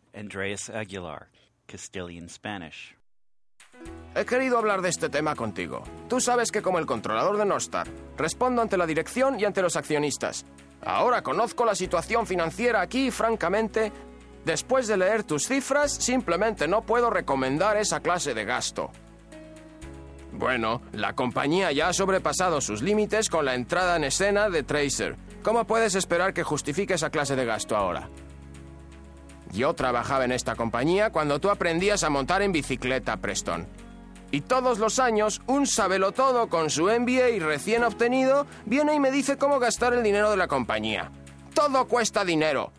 Andreas Aguilar, Castilian Spanish. He querido hablar de este tema contigo. Tú sabes que como el controlador de Northstar, respondo ante la dirección y ante los accionistas. Ahora conozco la situación financiera aquí y, francamente, después de leer tus cifras, simplemente no puedo recomendar esa clase de gasto. Bueno, la compañía ya ha sobrepasado sus límites con la entrada en escena de Tracer. ¿Cómo puedes esperar que justifique esa clase de gasto ahora? Yo trabajaba en esta compañía cuando tú aprendías a montar en bicicleta, Preston. Y todos los años, un sabelotodo con su MBA recién obtenido viene y me dice cómo gastar el dinero de la compañía. Todo cuesta dinero.